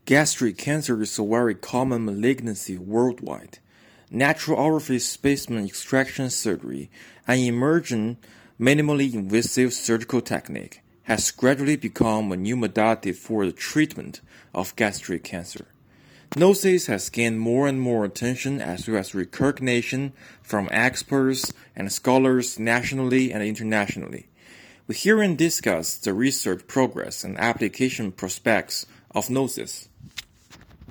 Gastric cancer is a very common malignancy worldwide. Natural orifice specimen extraction surgery, an emerging, minimally invasive surgical technique, has gradually become a new modality for the treatment of gastric cancer. Noces has gained more and more attention as well as recognition from experts and scholars nationally and internationally. We herein discuss the research progress and application prospects of Noces.